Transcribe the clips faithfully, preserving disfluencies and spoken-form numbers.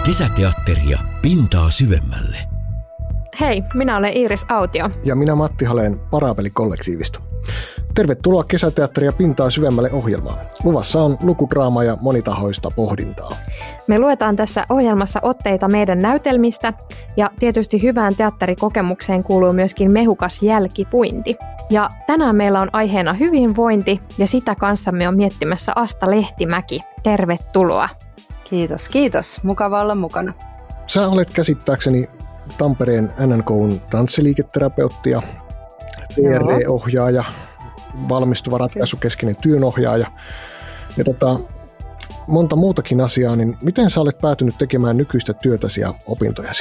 Kesäteatteria pintaa syvemmälle. Hei, minä olen Iiris Autio. Ja minä Matti Haleen Parapeli-kollektiivista. Tervetuloa Kesäteatteria pintaa syvemmälle ohjelmaan. Luvassa on lukudraamaa ja monitahoista pohdintaa. Me luetaan tässä ohjelmassa otteita meidän näytelmistä ja tietysti hyvään teatterikokemukseen kuuluu myöskin mehukas jälkipuinti. Ja tänään meillä on aiheena hyvinvointi ja sitä kanssamme on miettimässä Asta Lehtimäki. Tervetuloa. Kiitos, kiitos. Mukava olla mukana. Sä olet käsittääkseni Tampereen N N K:n tanssiliiketerapeutti ja T R E-ohjaaja, valmistuva ratkaisukeskeinen työnohjaaja ja tota, monta muutakin asiaa, niin miten sä olet päätynyt tekemään nykyistä työtäsi ja opintojasi?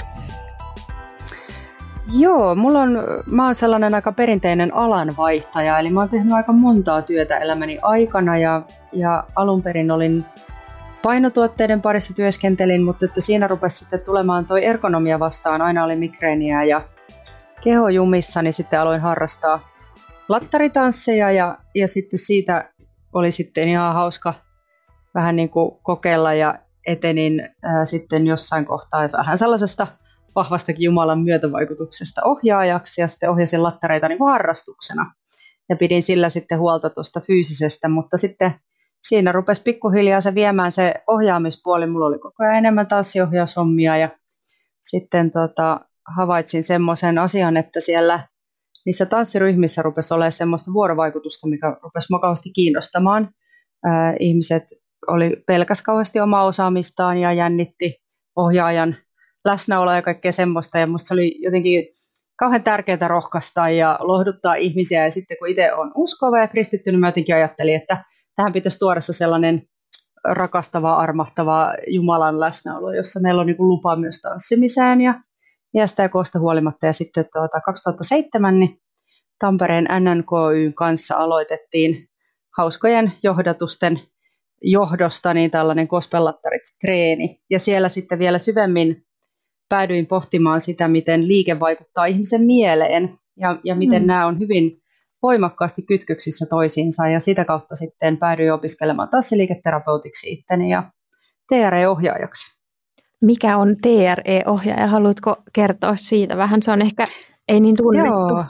Joo, mulla on, mä oon sellainen aika perinteinen alanvaihtaja, eli mä oon tehnyt aika montaa työtä elämäni aikana ja, ja alun perin olin painotuotteiden parissa työskentelin, mutta että siinä rupesi sitten tulemaan toi ergonomia vastaan, aina oli migreeniä ja kehojumissa, niin sitten aloin harrastaa lattaritansseja ja, ja sitten siitä oli sitten ihan hauska vähän niin kuin kokeilla ja etenin ää, sitten jossain kohtaa vähän sellaisesta vahvastakin Jumalan myötävaikutuksesta ohjaajaksi ja sitten ohjasin lattareita niin kuin harrastuksena ja pidin sillä sitten huolta tuosta fyysisestä, mutta sitten siinä rupesi pikkuhiljaa se viemään se ohjaamispuoli. Mulla oli koko ajan enemmän tanssiohjaushommia ja sitten tota, havaitsin semmoisen asian, että siellä niissä tanssiryhmissä rupesi olemaan semmoista vuorovaikutusta, mikä rupesi mukavasti kiinnostamaan. Ää, ihmiset oli pelkäs kauheasti omaa osaamistaan ja jännitti ohjaajan läsnäoloa ja kaikkea semmoista. Ja musta se oli jotenkin kauhean tärkeää rohkaista ja lohduttaa ihmisiä. Ja sitten kun itse olen uskova ja kristitty, niin mä jotenkin ajattelin, että tähän pitäisi tuoda sellainen rakastava, armahtava Jumalan läsnäolo, jossa meillä on niin kuin lupa myös tanssimiseen ja iästä ja koosta huolimatta. Ja sitten tuota, kaksituhattaseitsemän niin Tampereen N N K Y:n kanssa aloitettiin hauskojen johdatusten johdosta niin tällainen gospel-lattarit-treeni. Ja siellä sitten vielä syvemmin päädyin pohtimaan sitä, miten liike vaikuttaa ihmisen mieleen ja, ja miten mm. nämä on hyvin voimakkaasti kytköksissä toisiinsa ja sitä kautta sitten päädyin opiskelemaan tanssiliiketerapeutiksi itteni ja T R E-ohjaajaksi. Mikä on T R E-ohjaaja? Haluatko kertoa siitä vähän? Se on ehkä ei niin tunnettu. Joo.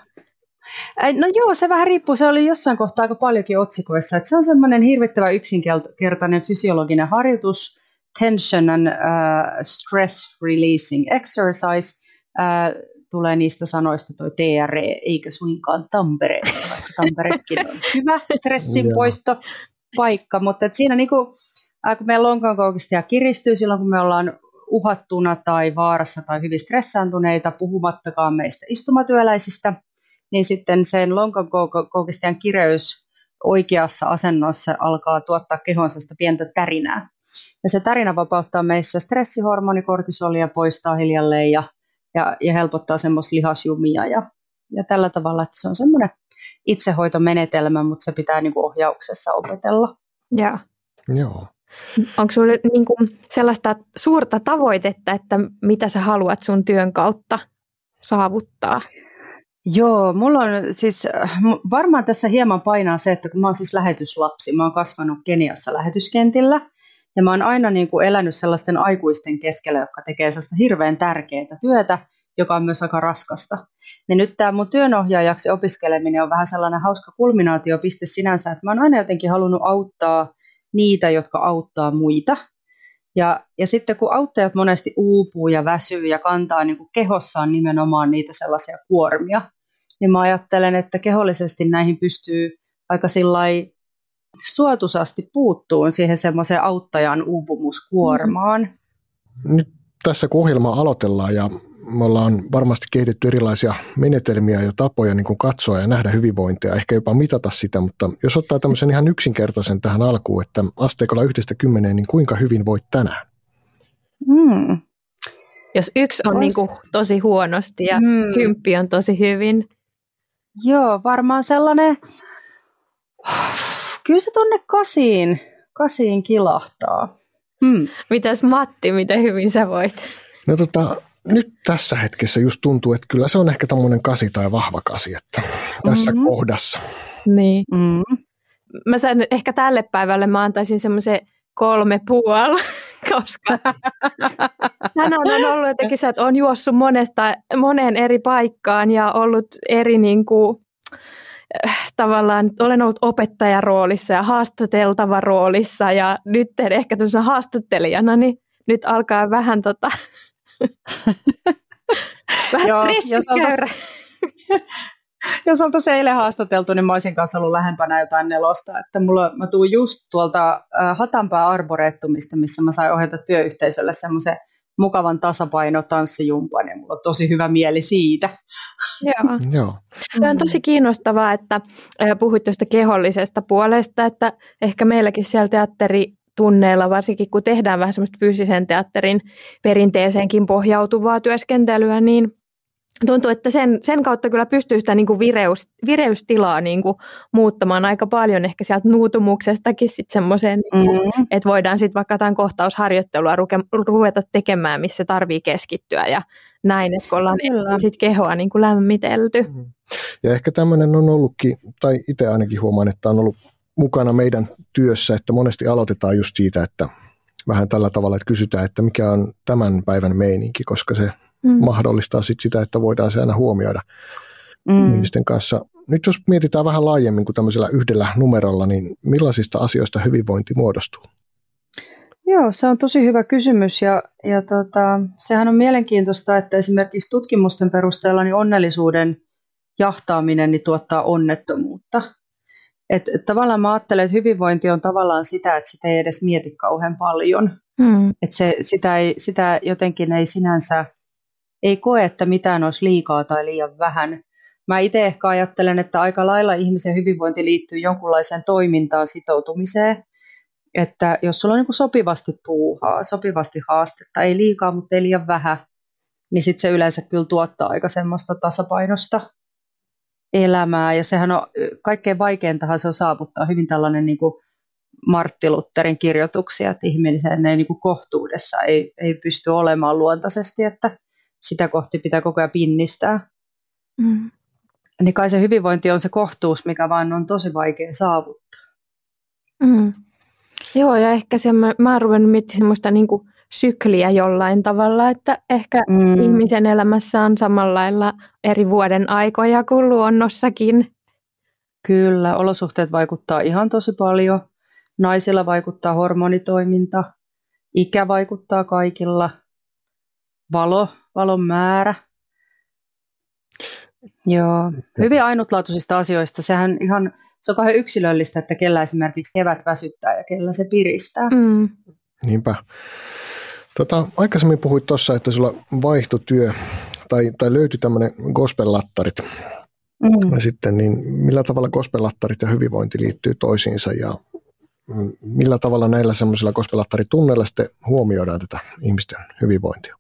No joo, se vähän riippuu. Se oli jossain kohtaa aika paljonkin otsikoissa. Että se on semmoinen hirvittävän yksinkertainen fysiologinen harjoitus, tension and uh, stress releasing exercise. Uh, tulee niistä sanoista toi T R E, eikä suinkaan Tampereesta, vaikka Tamperekin on hyvä stressinpoistopaikka, mutta et siinä niinku, kun meidän lonkankoukistia kiristyy silloin, kun me ollaan uhattuna tai vaarassa tai hyvin stressaantuneita, puhumattakaan meistä istumatyöläisistä, niin sitten sen lonkankoukistajan kireys oikeassa asennossa alkaa tuottaa kehonsa sitä pientä tärinää. Ja se tärinä vapauttaa meissä stressihormonikortisolia, poistaa hiljalleen ja Ja, ja helpottaa semmoista lihasjumia ja, ja tällä tavalla, että se on semmoinen itsehoitomenetelmä, mutta se pitää niinku ohjauksessa opetella. Ja. Joo. Onko sinulla niinku sellaista suurta tavoitetta, että mitä sä haluat sun työn kautta saavuttaa? Joo, mulla on siis varmaan tässä hieman painaa se, että kun mä oon siis lähetyslapsi, mä oon kasvanut Keniassa lähetyskentillä. Ja mä oon aina niin kuin elänyt sellaisten aikuisten keskellä, jotka tekee sellaista hirveän tärkeää työtä, joka on myös aika raskasta. Ja nyt tämä mun työnohjaajaksi opiskeleminen on vähän sellainen hauska kulminaatiopiste sinänsä, että mä oon aina jotenkin halunnut auttaa niitä, jotka auttaa muita. Ja, ja sitten kun auttajat monesti uupuu ja väsyy ja kantaa niin kuin kehossaan nimenomaan niitä sellaisia kuormia, niin mä ajattelen, että kehollisesti näihin pystyy aika sillai suotuisasti puuttuu siihen semmoiseen auttajan uupumuskuormaan. Nyt tässä kun ohjelmaa aloitellaan ja me ollaan varmasti kehitetty erilaisia menetelmiä ja tapoja niin kuin katsoa ja nähdä hyvinvointia, ehkä jopa mitata sitä, mutta jos ottaa tämmöisen ihan yksinkertaisen tähän alkuun, että asteikolla yhdestä kymmeneen, niin kuinka hyvin voit tänään? Hmm. Jos yksi on Ois... niin kuin tosi huonosti ja hmm. kymppi on tosi hyvin. Joo, varmaan sellainen... Kyllä se tuonne kasiin, kasiin kilahtaa. Hmm. Mitäs Matti, miten hyvin sä voit? No tota, nyt tässä hetkessä just tuntuu, että kyllä se on ehkä tommoinen kasi tai vahva kasi, että tässä mm-hmm. kohdassa. Niin. Mm. Mä sain ehkä tälle päivälle, mä antaisin semmoisen kolme puoli, koska hän on ollut jotenkin se, että on juossut monesta, moneen eri paikkaan ja ollut eri niin kuin, tavallaan, olen ollut opettajan roolissa ja haastateltava roolissa ja nyt ehkä tuossa haastattelijana, niin nyt alkaa vähän tota, vähän stressikäyrä. Jos oltaisi eilen haastateltu, niin mä olisin kanssa ollut lähempänä jotain nelosta. Että mulla, mä tuun just tuolta äh, Hatanpää Arboretumista, missä mä sain ohjata työyhteisölle semmoisen mukavan tasapainotanssijumpan, ja mulla on tosi hyvä mieli siitä. Joo. Joo. Tämä on tosi kiinnostavaa, että puhuit tuosta kehollisesta puolesta, että ehkä meilläkin siellä teatteritunneilla, varsinkin kun tehdään vähän semmoista fyysisen teatterin perinteeseenkin pohjautuvaa työskentelyä, niin tuntuu, että sen, sen kautta kyllä pystyy sitä niin kuin vireys, vireystilaa niin kuin muuttamaan aika paljon ehkä sieltä nuutumuksestakin sitten semmoiseen, mm. että voidaan sitten vaikka jotain kohtausharjoittelua ruke, ruveta tekemään, missä tarvii keskittyä ja näin, että kun ollaan sitten kehoa niin kuin lämmitelty. Ja ehkä tämmöinen on ollutkin, tai itse ainakin huomaan, että on ollut mukana meidän työssä, että monesti aloitetaan just siitä, että vähän tällä tavalla, että kysytään, että mikä on tämän päivän meininki, koska se Mm. mahdollistaa sit sitä, että voidaan se aina huomioida mm. ihmisten kanssa. Nyt jos mietitään vähän laajemmin kuin tämmöisellä yhdellä numerolla, niin millaisista asioista hyvinvointi muodostuu? Joo, se on tosi hyvä kysymys ja, ja tota, sehän on mielenkiintoista, että esimerkiksi tutkimusten perusteella niin onnellisuuden jahtaaminen niin tuottaa onnettomuutta. Et, et tavallaan mä ajattelen, että hyvinvointi on tavallaan sitä, että sitä ei edes mieti kauhean paljon. Mm. Että se, sitä, ei, sitä jotenkin ei sinänsä ei koe, että mitään olisi liikaa tai liian vähän. Mä itse ehkä ajattelen, että aika lailla ihmisen hyvinvointi liittyy jonkunlaiseen toimintaan sitoutumiseen. Että jos sulla on niin kuin sopivasti puuhaa, sopivasti haastetta, ei liikaa, mutta ei liian vähän, niin sitten se yleensä kyllä tuottaa aika semmoista tasapainosta elämää. Ja sehän on kaikkein vaikeintahan se on saavuttaa hyvin tällainen niin kuin Martti Lutherin kirjoituksia, että ihmisen ei niin kuin kohtuudessa ei, ei pysty olemaan luontaisesti, että sitä kohti pitää koko ajan pinnistää. Mm. Niin kai se hyvinvointi on se kohtuus, mikä vaan on tosi vaikea saavuttaa. Mm. Joo, ja ehkä se, mä, mä oon ruvennut miettimään semmoista niin kuin sykliä jollain tavalla, että ehkä mm. ihmisen elämässä on samalla lailla eri vuoden aikoja kuin luonnossakin. Kyllä, olosuhteet vaikuttaa ihan tosi paljon. Naisilla vaikuttaa hormonitoiminta, ikä vaikuttaa kaikilla, valo, valon määrä. Joo, hyvin ainutlaatuisista asioista. Sehän ihan, se on kauhean yksilöllistä, että kellä esimerkiksi kevät väsyttää ja kellä se piristää. Mm. Niinpä. Tota, aikaisemmin puhuit tuossa, että sulla vaihtotyö tai, tai löytyi tämmöinen gospel-lattarit. Mm. Sitten, niin millä tavalla gospel-lattarit ja hyvinvointi liittyy toisiinsa ja millä tavalla näillä semmoisilla gospel-lattaritunneilla sitten huomioidaan tätä ihmisten hyvinvointia?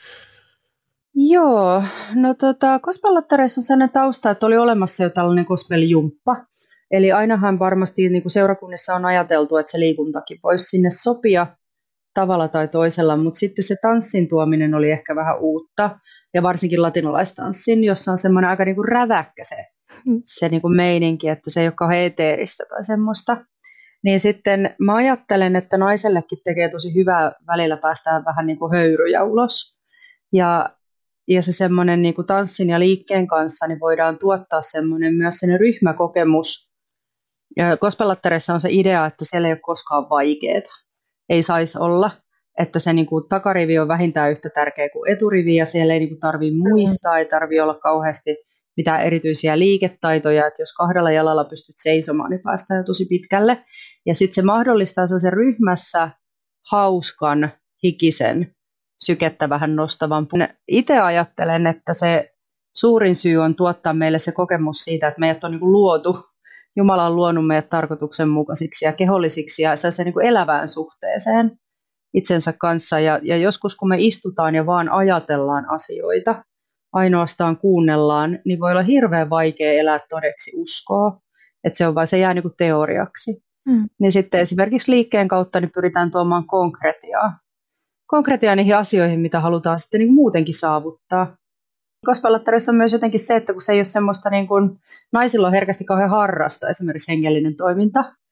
Joo, no tota, gospel-lattareissa on sellainen tausta, että oli olemassa jo tällainen gospel-jumppa. Eli ainahan varmasti niin kuin seurakunnissa on ajateltu, että se liikuntakin voisi sinne sopia tavalla tai toisella, mutta sitten se tanssin tuominen oli ehkä vähän uutta, ja varsinkin latinalaistanssin, jossa on semmoinen aika niin kuin räväkkä se, se niin kuin meininki, että se ei ole kauhean eteeristä tai semmoista. Niin sitten mä ajattelen, että naisellekin tekee tosi hyvää välillä päästään vähän niin kuin höyryjä ulos, ja Ja se semmoinen niin kuin tanssin ja liikkeen kanssa niin voidaan tuottaa semmoinen myös sen ryhmäkokemus. Ja gospel-lattareissa on se idea, että siellä ei ole koskaan vaikeaa. Ei saisi olla, että se niin kuin takarivi on vähintään yhtä tärkeä kuin eturivi ja siellä ei niin kuin tarvitse muistaa, ei tarvitse olla kauheasti mitään erityisiä liiketaitoja, että jos kahdella jalalla pystyt seisomaan, niin päästään jo tosi pitkälle. Ja sitten se mahdollistaa sen ryhmässä hauskan, hikisen, sykettä vähän nostavan. Itse ajattelen, että se suurin syy on tuottaa meille se kokemus siitä, että meidät on niin kuin luotu, Jumala on luonut meidät tarkoituksenmukaisiksi ja kehollisiksi ja se niin kuin elävään suhteeseen itsensä kanssa. Ja, ja joskus kun me istutaan ja vaan ajatellaan asioita, ainoastaan kuunnellaan, niin voi olla hirveän vaikea elää todeksi uskoa, että se on vain, se jää niin kuin teoriaksi. Mm. Niin sitten esimerkiksi liikkeen kautta niin pyritään tuomaan konkretiaa. konkretiaa niihin asioihin, mitä halutaan sitten niin muutenkin saavuttaa. Gospel-lattareissa on myös jotenkin se, että kun se ei ole semmoista, niin kuin, naisilla on herkästi kauhean harrasta, esimerkiksi hengellinen toiminta,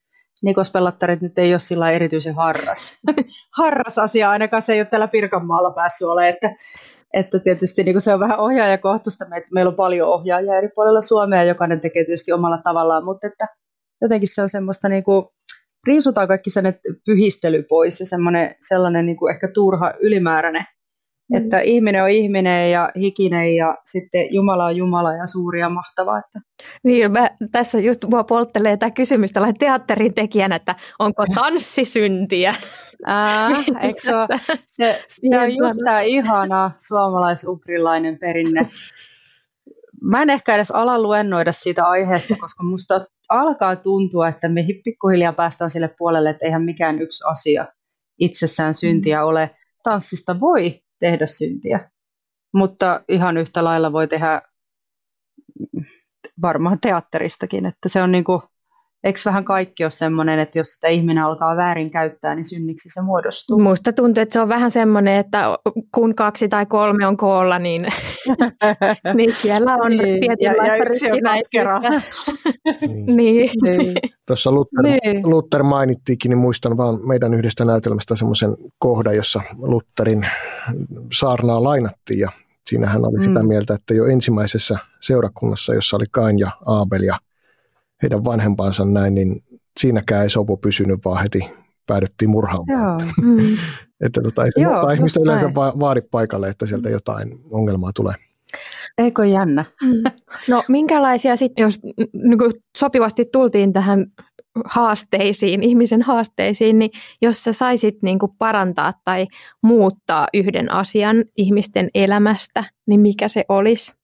Nikospellattarit nyt ei ole sillä erityisen harras. harras asia, ainakaan se ei ole täällä Pirkanmaalla päässyt olemaan, että, että tietysti niin se on vähän ohjaajakohtaista. Meillä on paljon ohjaajia eri puolilla Suomea, jokainen tekee tietysti omalla tavallaan, mutta että jotenkin se on semmoista, niin kuin, riisutaan kaikki sellainen pyhistely pois ja semmoinen, sellainen niin kuin ehkä turha ylimääräinen, mm. että ihminen on ihminen ja hikinen ja sitten Jumala on Jumala ja suuri ja mahtava. Että. Niin, mä tässä just mua polttelee tämä kysymys tällainen teatterin tekijänä, että onko tanssisyntiä? Ää, eikö se, ole, se, se on just tämä ihana suomalais-ugrilainen perinne. Mä en ehkä edes ala luennoida siitä aiheesta, koska musta alkaa tuntua, että me pikkuhiljaa päästään sille puolelle, että eihän mikään yksi asia itsessään syntiä ole. Tanssista voi tehdä syntiä, mutta ihan yhtä lailla voi tehdä varmaan teatteristakin, että se on niinku, eikö vähän kaikki ole semmoinen, että jos sitä ihminen alkaa väärin käyttää, niin synniksi se muodostuu. Musta tuntuu, että se on vähän semmoinen, että kun kaksi tai kolme on koolla, niin, niin siellä on niin, tietynlaista rikkinäisyyttä. niin. niin. niin. Tuossa Luther, niin. Luther mainittiinkin, niin muistan vaan meidän yhdestä näytelmästä semmoisen kohdan, jossa Lutherin saarnaa lainattiin ja siinä hän oli mm. sitä mieltä, että jo ensimmäisessä seurakunnassa, jossa oli Kain ja Aabel ja heidän vanhempansa näin, niin siinäkään ei sopu pysynyt, vaan heti päädyttiin murhaamaan. Joo. Mm. että tota, ei se Joo, muuta ihmistä yleensä va- vaadi paikalle, että sieltä jotain ongelmaa tulee. Eikö jännä? Mm. No minkälaisia sitten, jos niin sopivasti tultiin tähän haasteisiin, ihmisen haasteisiin, niin jos sä saisit niin kuin parantaa tai muuttaa yhden asian ihmisten elämästä, niin mikä se olisi?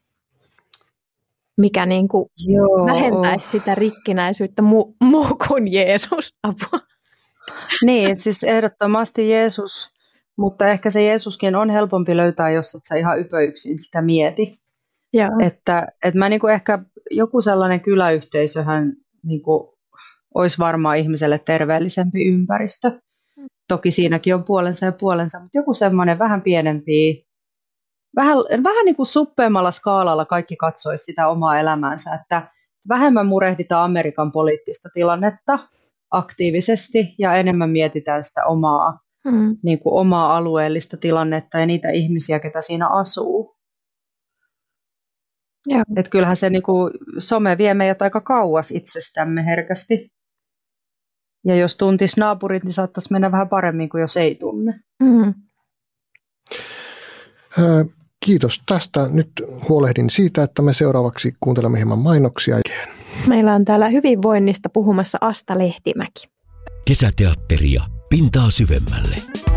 Mikä niin kuin vähentäisi sitä rikkinäisyyttä muu, muu kuin Jeesus, apua. Niin, siis ehdottomasti Jeesus, mutta ehkä se Jeesuskin on helpompi löytää, jos et sä ihan ypöyksin sitä mieti. Joo. Että, että mä niin kuin ehkä joku sellainen kyläyhteisöhän niin kuin olisi varmaan ihmiselle terveellisempi ympäristö. Toki siinäkin on puolensa ja puolensa, mutta joku semmoinen vähän pienempi, vähän, vähän niin kuin suppeammalla skaalalla kaikki katsoisi sitä omaa elämäänsä, että vähemmän murehditaan Amerikan poliittista tilannetta aktiivisesti ja enemmän mietitään sitä omaa, hmm. niin kuin omaa alueellista tilannetta ja niitä ihmisiä, ketä siinä asuu. Joo. Että kyllähän se niin kuin, some vie meidät aika kauas itsestämme herkästi. Ja jos tuntisi naapurit, niin saattaisi mennä vähän paremmin kuin jos ei tunne. Mm. Kiitos tästä. Nyt huolehdin siitä, että me seuraavaksi kuuntelemme hieman mainoksia. Meillä on täällä hyvinvoinnista puhumassa Asta Lehtimäki. Kesäteatteria pintaa syvemmälle.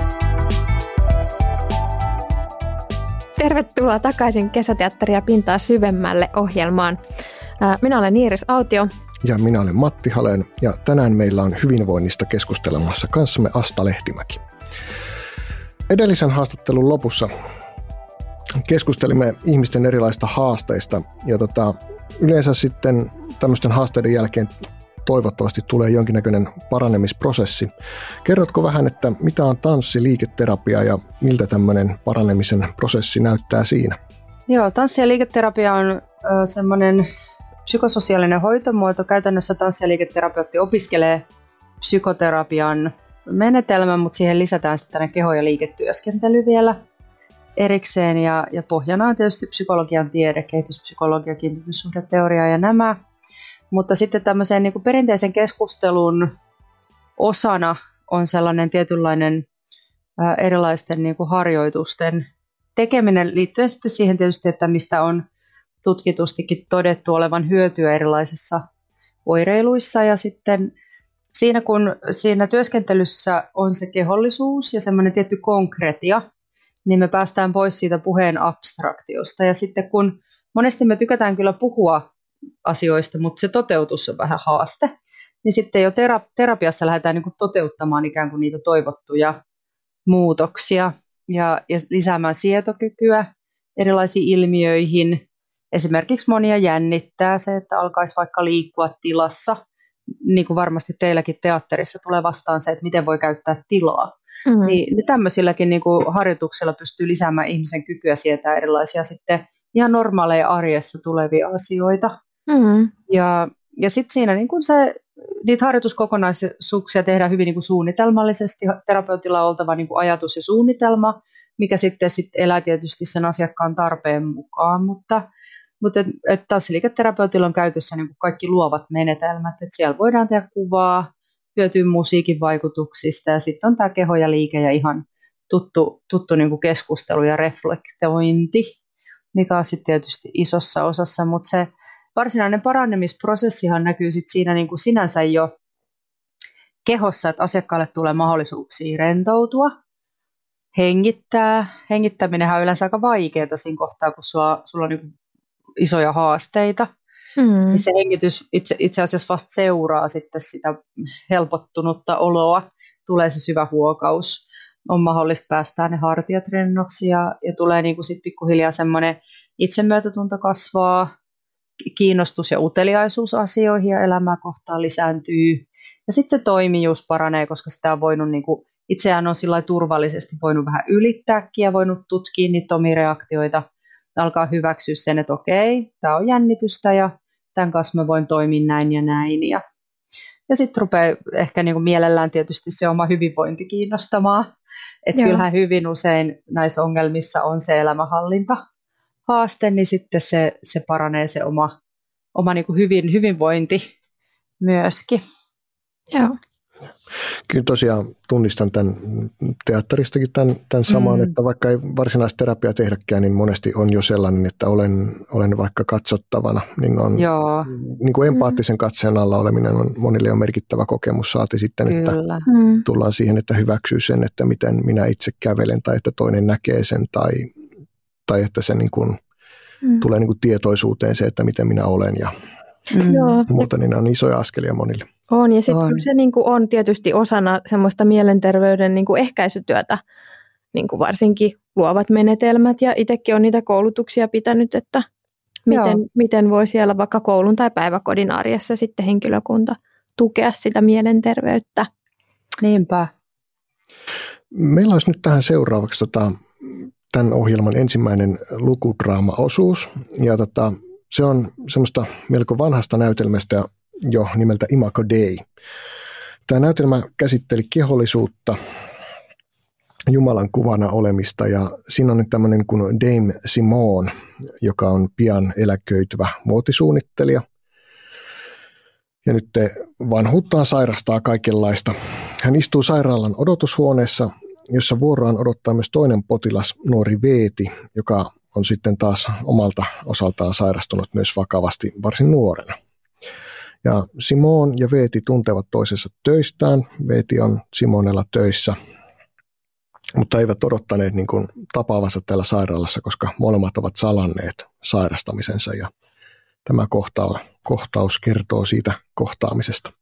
Tervetuloa takaisin Kesäteatteria pintaa syvemmälle -ohjelmaan. Minä olen Iiris Autio. Ja minä olen Matti Halen, ja tänään meillä on hyvinvoinnista keskustelemassa kanssamme Asta Lehtimäki. Edellisen haastattelun lopussa keskustelimme ihmisten erilaisista haasteista, ja tota, yleensä sitten tämmöisten haasteiden jälkeen toivottavasti tulee jonkinnäköinen paranemisprosessi. Kerrotko vähän, että mitä on tanssi, liiketerapia ja miltä tämmöinen paranemisen prosessi näyttää siinä? Joo, tanssi- ja liiketerapia on ö, semmoinen psykososiaalinen hoitomuoto. Käytännössä tanssi- ja liiketerapeutti opiskelee psykoterapian menetelmän, mutta siihen lisätään sitten keho- ja liiketyöskentely vielä erikseen. Ja, ja pohjana on tietysti psykologian tiede, kehityspsykologia, kiintymyssuhdeteoria ja nämä. Mutta sitten tämmöisen niin kuin perinteisen keskustelun osana on sellainen tietynlainen ää, erilaisten niin kuin harjoitusten tekeminen liittyen sitten siihen tietysti, että mistä on tutkitustikin todettu olevan hyötyä erilaisissa oireiluissa. Ja sitten siinä, kun siinä työskentelyssä on se kehollisuus ja semmoinen tietty konkretia, niin me päästään pois siitä puheen abstraktiosta. Ja sitten kun monesti me tykätään kyllä puhua asioista, mutta se toteutus on vähän haaste, niin sitten jo tera- terapiassa lähdetään niin kuin toteuttamaan ikään kuin niitä toivottuja muutoksia ja, ja lisäämään sietokykyä erilaisiin ilmiöihin. Esimerkiksi monia jännittää se, että alkaisi vaikka liikkua tilassa, niin kuin varmasti teilläkin teatterissa tulee vastaan se, että miten voi käyttää tilaa. Mm-hmm. Niin, niin tämmöisilläkin niin kuin harjoituksilla pystyy lisäämään ihmisen kykyä sietää erilaisia sitten ihan normaaleja arjessa tulevia asioita. Mm-hmm. Ja, ja sitten siinä niin kuin se niitä harjoituskokonaisuuksia tehdään hyvin niin kuin suunnitelmallisesti. Terapeutilla on oltava niin kuin ajatus ja suunnitelma, mikä sitten sit elää tietysti sen asiakkaan tarpeen mukaan, mutta, mutta et, et tanssiliiketerapeutilla on käytössä niin kuin kaikki luovat menetelmät, että siellä voidaan tehdä kuvaa, hyötyä musiikin vaikutuksista ja sitten on tämä keho ja liike ja ihan tuttu, tuttu niin kuin keskustelu ja reflektointi, mikä on sitten tietysti isossa osassa, mutta se varsinainen parannemisprosessihan näkyy sit siinä niin kuin sinänsä jo kehossa, että asiakkaalle tulee mahdollisuuksia rentoutua, hengittää. Hengittäminenhän on yleensä aika vaikeaa siinä kohtaa, kun sulla, sulla on niin kuin isoja haasteita. Mm. Niin se hengitys itse, itse asiassa vasta seuraa sitten sitä helpottunutta oloa, tulee se syvä huokaus. On mahdollista päästää ne hartiat rennoksi ja, ja tulee niin kuin sit pikkuhiljaa semmoinen itsemyötätunto kasvaa, kiinnostus ja uteliaisuus asioihin ja elämää kohtaan lisääntyy. Ja sitten se toimijuus paranee, koska sitä on voinut, niin kuin, itseään on sillä turvallisesti voinut vähän ylittääkin ja voinut tutkia niitä omia reaktioita. Alkaa hyväksyä sen, että okei, tämä on jännitystä ja tämän kanssa mä voin toimia näin ja näin. Ja, ja sitten rupeaa ehkä niin kuin mielellään tietysti se oma hyvinvointi kiinnostamaan. Että kyllähän hyvin usein näissä ongelmissa on se elämänhallinta haaste, niin sitten se, se paranee se oma, oma niin kuin hyvin, hyvinvointi myöskin. Joo. Kyllä tosiaan tunnistan tämän teatteristakin tämän, tämän saman, mm. että vaikka ei varsinaista terapiaa tehdäkään, niin monesti on jo sellainen, että olen, olen vaikka katsottavana. Niin, on, niin kuin empaattisen katseen alla oleminen on monille jo merkittävä kokemus. Saati sitten, Kyllä. että mm. tullaan siihen, että hyväksyy sen, että miten minä itse kävelen tai että toinen näkee sen tai, tai että se niin kuin, mm. tulee niin kuin tietoisuuteen se, että miten minä olen ja mm. muuta, niin on isoja askelia monille. On, ja sitten se niin kuin on tietysti osana semmoista mielenterveyden niin kuin ehkäisytyötä, niin kuin varsinkin luovat menetelmät, ja itsekin on niitä koulutuksia pitänyt, että miten, miten voi siellä vaikka koulun tai päiväkodin arjessa sitten henkilökunta tukea sitä mielenterveyttä. Niinpä. Meillä olisi nyt tähän seuraavaksi tota, tämän ohjelman ensimmäinen lukudraama-osuus, ja tota, se on semmoista melko vanhasta näytelmästä jo nimeltä Imago Dei. Tämä näytelmä käsitteli kehollisuutta, Jumalan kuvana olemista, ja siinä on nyt tämmöinen kuin Dame Simone, joka on pian eläköityvä muotisuunnittelija. Ja nyt vanhuuttaan sairastaa kaikenlaista. Hän istuu sairaalan odotushuoneessa, jossa vuoroaan odottaa myös toinen potilas, nuori Veeti, joka on sitten taas omalta osaltaan sairastunut myös vakavasti varsin nuorena. Ja Simone ja Veeti tuntevat toisensa töistään. Veeti on Simonella töissä, mutta eivät odottaneet niin kuin tapaavansa täällä sairaalassa, koska molemmat ovat salanneet sairastamisensa. Ja tämä kohtaus, kohtaus kertoo siitä kohtaamisesta.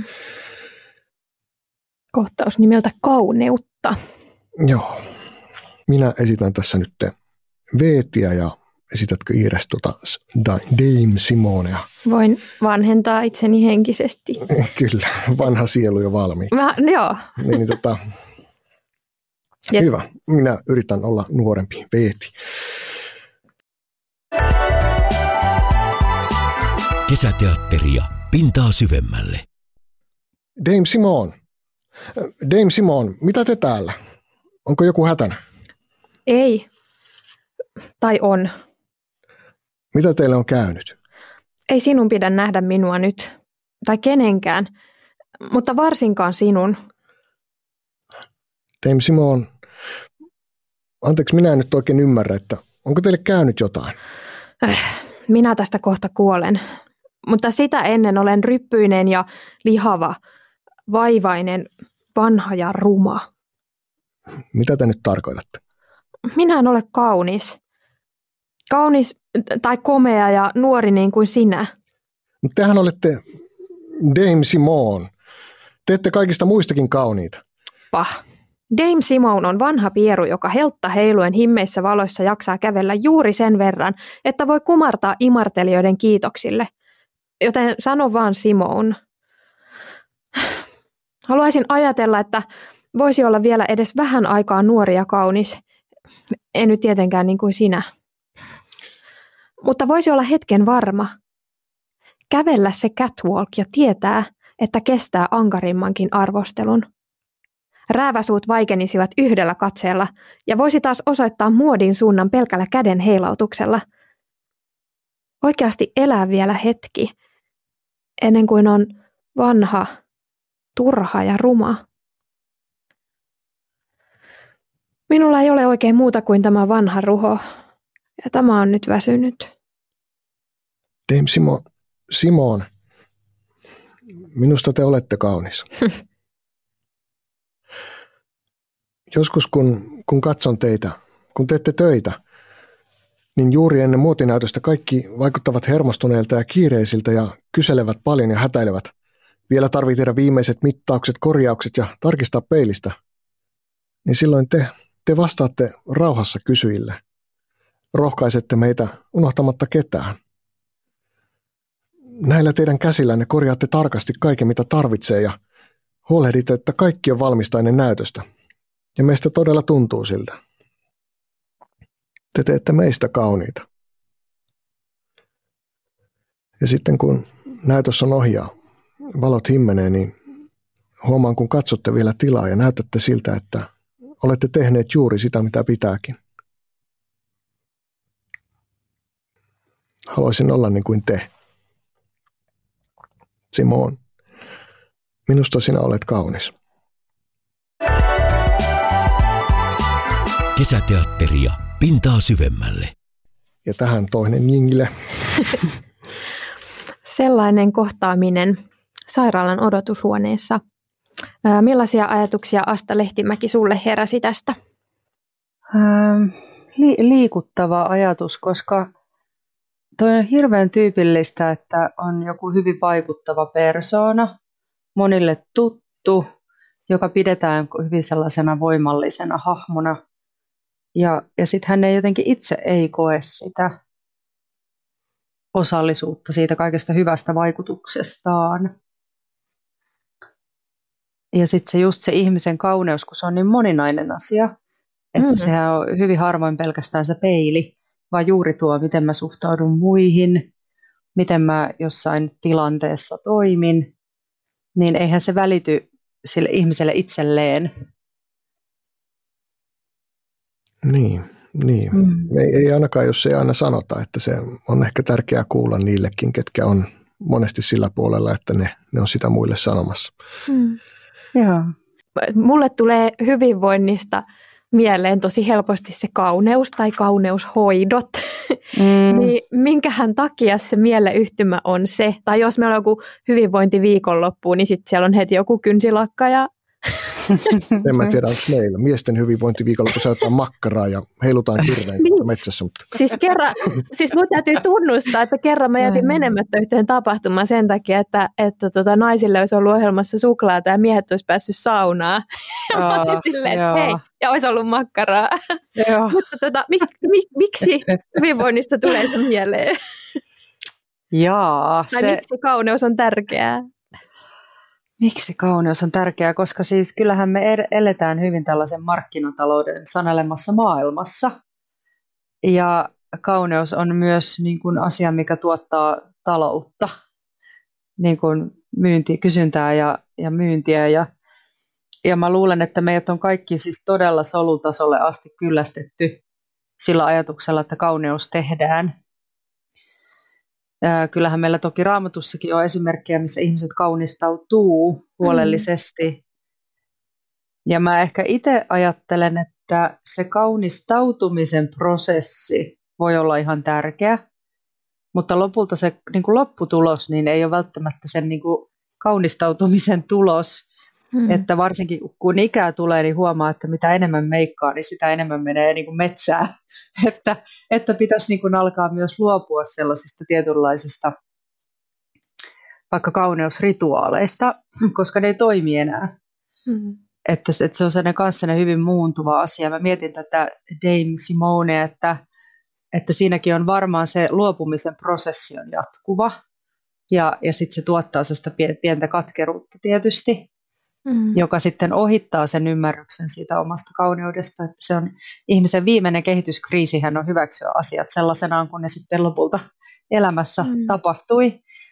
Kohtaus nimeltä Kauneutta. Joo. Minä esitän tässä nyt Veetiä ja esitätkö Iires tuota Dame Simonea? Voin vanhentaa itseni henkisesti. Kyllä, vanha sielu jo valmiiksi. Mä, joo. Niin, niin, tota, hyvä, minä yritän olla nuorempi Veeti. Kesäteatteria pintaa syvemmälle. Dame Simone, Dame Simone, mitä te täällä? Onko joku hätänä? Ei. Tai on. Mitä teille on käynyt? Ei sinun pidä nähdä minua nyt. Tai kenenkään. Mutta varsinkaan sinun. Dame Simone, anteeksi, minä en nyt oikein ymmärrä, että onko teille käynyt jotain? Minä tästä kohta kuolen. Mutta sitä ennen olen ryppyinen ja lihava, vaivainen, vanha ja ruma. Mitä te nyt tarkoitatte? Minä en ole kaunis. Kaunis tai komea ja nuori niin kuin sinä. Mutta tehän olette Dame Simone. Te ette kaikista muistakin kauniita. Pah. Dame Simone on vanha pieru, joka heltta heiluen himmeissä valoissa jaksaa kävellä juuri sen verran, että voi kumartaa imartelijoiden kiitoksille. Joten sano vaan Simone. Haluaisin ajatella, että voisi olla vielä edes vähän aikaa nuori ja kaunis. En nyt tietenkään niin kuin sinä. Mutta voisi olla hetken varma. Kävellä se catwalk ja tietää, että kestää ankarimmankin arvostelun. Rääväsuut vaikenisivat yhdellä katseella ja voisi taas osoittaa muodin suunnan pelkällä käden heilautuksella. Oikeasti elää vielä hetki, ennen kuin on vanha, turha ja ruma. Minulla ei ole oikein muuta kuin tämä vanha ruho, ja tämä on nyt väsynyt. Dame Simon, Simon, minusta te olette kaunis. Joskus kun, kun katson teitä, kun teette töitä, niin juuri ennen muotinäytöstä kaikki vaikuttavat hermostuneilta ja kiireisiltä ja kyselevät paljon ja hätäilevät. Vielä tarvitsee tehdä viimeiset mittaukset, korjaukset ja tarkistaa peilistä. Niin silloin te, te vastaatte rauhassa kysyjille. Rohkaisette meitä unohtamatta ketään. Näillä teidän käsillänne korjaatte tarkasti kaiken, mitä tarvitsee ja huolehditte, että kaikki on valmista ennen näytöstä. Ja meistä todella tuntuu siltä. Te teette meistä kauniita. Ja sitten kun näytös on ohi ja valot himmenee, niin huomaan kun katsotte vielä tilaa ja näytätte siltä, että olette tehneet juuri sitä, mitä pitääkin. Haluaisin olla niin kuin te. Simon, minusta sinä olet kaunis. Kesäteatteria pintaa syvemmälle. Ja tähän toinen jingle. Sellainen kohtaaminen sairaalan odotushuoneessa. Ää, millaisia ajatuksia, Asta Lehtimäki, sulle heräsi tästä? Ähm, li- liikuttava ajatus, koska toi on hirveän tyypillistä, että on joku hyvin vaikuttava persoona, monille tuttu, joka pidetään hyvin sellaisena voimallisena hahmona. Ja, ja sitten hän ei jotenkin itse ei koe sitä osallisuutta siitä kaikesta hyvästä vaikutuksestaan. Ja sitten se just se ihmisen kauneus, kun se on niin moninainen asia, että mm-hmm. sehän on hyvin harvoin pelkästään se peili, vaan juuri tuo, miten mä suhtaudun muihin, miten mä jossain tilanteessa toimin, niin eihän se välity sille ihmiselle itselleen. Niin, niin. Mm. Ei, ei ainakaan, jos ei aina sanota, että se on ehkä tärkeää kuulla niillekin, ketkä on monesti sillä puolella, että ne, ne on sitä muille sanomassa. Mm. Joo. Mulle tulee hyvinvoinnista mieleen tosi helposti se kauneus tai kauneushoidot. Mm. Niin minkähän takia se mieleyhtymä on se? Tai jos meillä on joku hyvinvointiviikonloppu, niin sitten siellä on heti joku kynsilakka ja en mä tiedä, onko meillä. Miesten hyvinvointiviikolla, kun säytetään makkaraa ja heilutaan kirveen niin. metsässä. Mutta. Siis, kerran, siis mun täytyy tunnustaa, että kerran mä jätin menemättä yhteen tapahtumaan sen takia, että, että tota, naisille olisi ollut ohjelmassa suklaata ja miehet olisi päässyt saunaan. Ja mä olin silleen, että hei, ja olisi ollut makkaraa. Mutta tota, mik, mik, miksi hyvinvoinnista tulee se mieleen? Jaa, tai se... miksi kauneus on tärkeää? Miksi kauneus on tärkeää? Koska siis kyllähän me eletään hyvin tällaisen markkinatalouden sanelemassa maailmassa. Ja kauneus on myös niin kuin asia, mikä tuottaa taloutta, niin kuin myynti, kysyntää ja, ja myyntiä. Ja, ja mä luulen, että meidät on kaikki siis todella solutasolle asti kyllästetty sillä ajatuksella, että kauneus tehdään. Kyllähän meillä toki Raamatussakin on esimerkkejä, missä ihmiset kaunistautuu huolellisesti. Mm. Ja mä ehkä itse ajattelen, että se kaunistautumisen prosessi voi olla ihan tärkeä, mutta lopulta se niin kuin lopputulos niin ei ole välttämättä sen niin kuin kaunistautumisen tulos. Mm. Että varsinkin kun ikää tulee, niin huomaa, että mitä enemmän meikkaa, niin sitä enemmän menee niin kuin metsään. Että, että pitäisi niin kuin alkaa myös luopua sellaisista tietynlaisista vaikka kauneusrituaaleista, koska ne ei toimi enää. Mm. Että, että se on sellainen kanssa hyvin muuntuva asia. Mä mietin tätä Dame Simonea, että, että siinäkin on varmaan se luopumisen prosessi on jatkuva. Ja, ja sitten se tuottaa sellaista pientä katkeruutta tietysti. Mm. joka sitten ohittaa sen ymmärryksen siitä omasta kauneudesta, että se on ihmisen viimeinen kehityskriisi, hän on hyväksyä asiat sellaisenaan, kun ne sitten lopulta elämässä mm. tapahtui.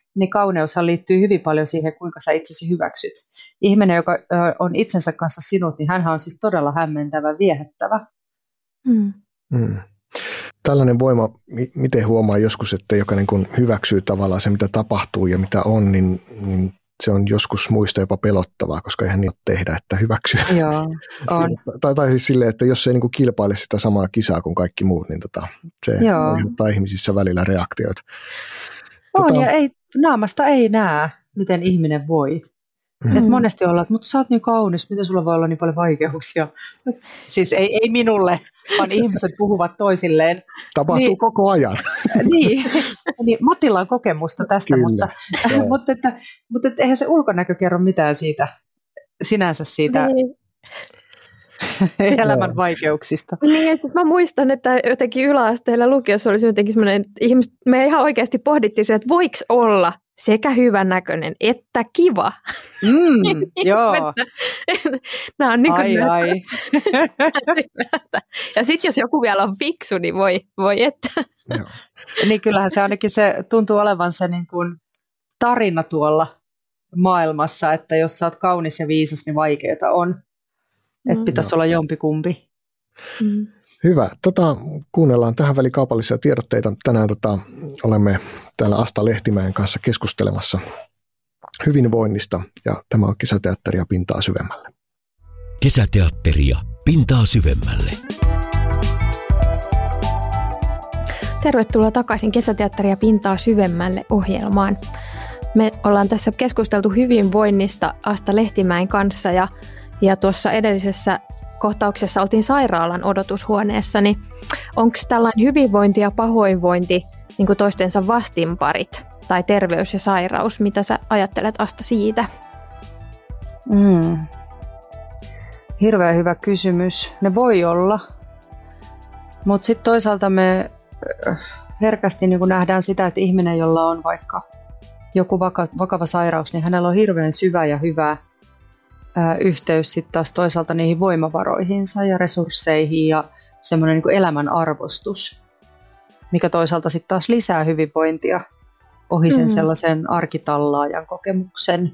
niin kauneushan liittyy hyvin paljon siihen, kuinka sä itsesi hyväksyt. Ihminen, joka on itsensä kanssa sinut, niin hänhän on siis todella hämmentävä, viehättävä. Mm. Mm. Tällainen voima, miten huomaa joskus, että joka niin kuin hyväksyy tavallaan se, mitä tapahtuu ja mitä on, niin, niin se on joskus muista jopa pelottavaa, koska eihän niin ole tehdä, että hyväksyy. Joo, on. tai, tai siis silleen, että jos ei niin kuin kilpaile sitä samaa kisaa kuin kaikki muut, niin tota, se aiheuttaa ihmisissä välillä reaktioita. On, tota, ja ei, naamasta ei näe, miten ihminen voi. Mm. Et monesti ollaan, että mutta sä oot niin kaunis, miten sulla voi olla niin paljon vaikeuksia? Siis ei, ei minulle, vaan ihmiset puhuvat toisilleen. Tapahtuu niin, koko ajan. Niin, niin Matilla on kokemusta tästä, Kyllä, mutta, mutta, että, mutta että eihän se ulkonäkö kerro mitään siitä, sinänsä siitä niin. elämän vaikeuksista. Niin, että mä muistan, että jotenkin yläasteella lukiossa olisi jotenkin semmoinen, ihmiset, me ihan oikeasti pohdittiin se, että voiko olla sekä hyvännäköinen että kiva. Mm, joo. Nämä on niin kuin ai, ai. Ja sitten jos joku vielä on fiksu, niin voi, voi että. Joo. Niin kyllähän se ainakin se tuntuu olevan se niin kuin tarina tuolla maailmassa, että jos sä oot kaunis ja viisas, niin vaikeeta on. Mm. Että pitäisi olla jompikumpi. Mm. Hyvä. Tota, kuunnellaan tähän väliin kaupallisia tiedotteita. Tänään tota, olemme täällä Asta Lehtimäen kanssa keskustelemassa hyvinvoinnista ja tämä on Kesäteatteria pintaa syvemmälle. Kesäteatteria pintaa syvemmälle. Tervetuloa takaisin Kesäteatteria pintaa syvemmälle -ohjelmaan. Me ollaan tässä keskusteltu hyvinvoinnista Asta Lehtimäen kanssa ja, ja tuossa edellisessä kohtauksessa oltiin sairaalan odotushuoneessa, niin onko tällainen hyvinvointi ja pahoinvointi niin kuin toistensa vastinparit tai terveys ja sairaus? Mitä sä ajattelet, Asta, siitä? Mm. Hirveän hyvä kysymys. Ne voi olla, mutta sitten toisaalta me herkästi niin kun nähdään sitä, että ihminen, jolla on vaikka joku vaka- vakava sairaus, niin hänellä on hirveän syvä ja hyvä ää, yhteys sitten taas toisaalta niihin voimavaroihinsa ja resursseihin ja semmoinen niin kuin elämän arvostus, mikä toisaalta sitten taas lisää hyvinvointia ohi sen mm. sellaisen arkitallaajan kokemuksen.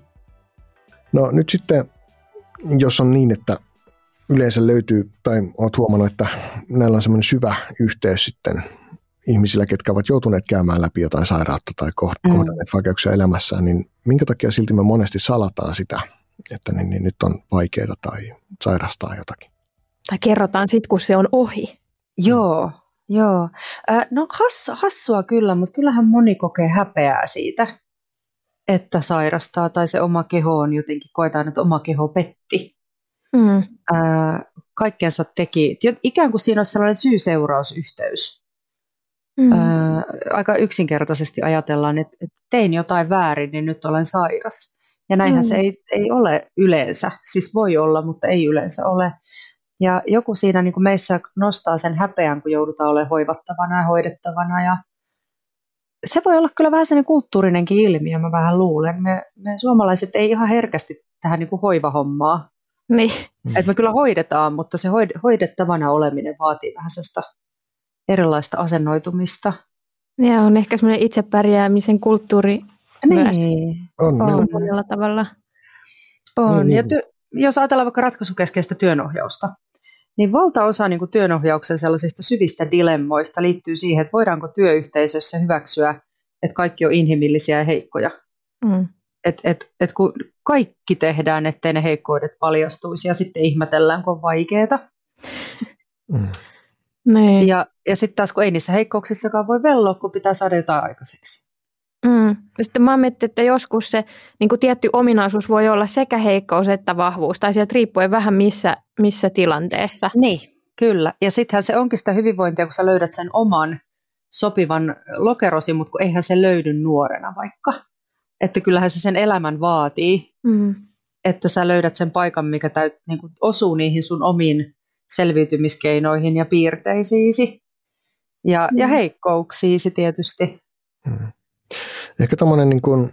No nyt sitten, jos on niin, että yleensä löytyy, tai olet huomannut, että näillä on semmoinen syvä yhteys sitten ihmisillä, ketkä ovat joutuneet käymään läpi jotain sairautta tai kohdanneet mm. vaikeuksia elämässään, niin minkä takia silti me monesti salataan sitä, että niin, niin nyt on vaikeaa tai sairastaa jotakin? Tai kerrotaan sitten, kun se on ohi. Joo, joo. Äh, no has, hassua kyllä, mutta kyllähän moni kokee häpeää siitä, että sairastaa tai se oma keho on jotenkin, koetaan, että oma keho petti. Mm. Äh, kaikkeensa teki. Ikään kuin siinä olisi sellainen syy-seurausyhteys. Mm. Äh, aika yksinkertaisesti ajatellaan, että, että tein jotain väärin, niin nyt olen sairas. Ja näinhän mm. se ei, ei ole yleensä. Siis voi olla, mutta ei yleensä ole. Ja joku siinä niin kuin meissä nostaa sen häpeän, kun joudutaan olemaan hoivattavana ja hoidettavana. Ja se voi olla kyllä vähän sellainen kulttuurinenkin ilmiö, mä vähän luulen. Me, me suomalaiset ei ihan herkästi tähän niin kuin hoivahommaa. Niin. Että me kyllä hoidetaan, mutta se hoidettavana oleminen vaatii vähän sellaista erilaista asennoitumista. Ja on ehkä semmoinen itsepärjäämisen kulttuuri niin. myös. On, on monella tavalla. On. Niin. Ja ty- jos ajatellaan vaikka ratkaisukeskeistä työnohjausta, niin valtaosa niin kuin työnohjauksen sellaisista syvistä dilemmoista liittyy siihen, että voidaanko työyhteisössä hyväksyä, että kaikki on inhimillisiä ja heikkoja. Mm. Että et, et kun kaikki tehdään, ettei ne heikkoudet paljastuisi ja sitten ihmetellään, kun on vaikeaa. Mm. Niin. Ja, ja sitten taas, kun ei niissä heikkouksissakaan voi velloa, kun pitää saada jotain aikaiseksi. Mm. Sitten mä mietin, että joskus se niin kuin tietty ominaisuus voi olla sekä heikkous että vahvuus, tai sieltä riippuen vähän missä, missä tilanteessa. Niin, kyllä. Ja sittenhän se onkin sitä hyvinvointia, kun sä löydät sen oman sopivan lokerosi, mutta kun eihän se löydy nuorena vaikka. Että kyllähän se sen elämän vaatii, mm. että sä löydät sen paikan, mikä täyt, niin kuin osuu niihin sun omiin selviytymiskeinoihin ja piirteisiisi ja, mm. ja heikkouksiisi tietysti. Mm. Ehkä tämmöinen niin kuin,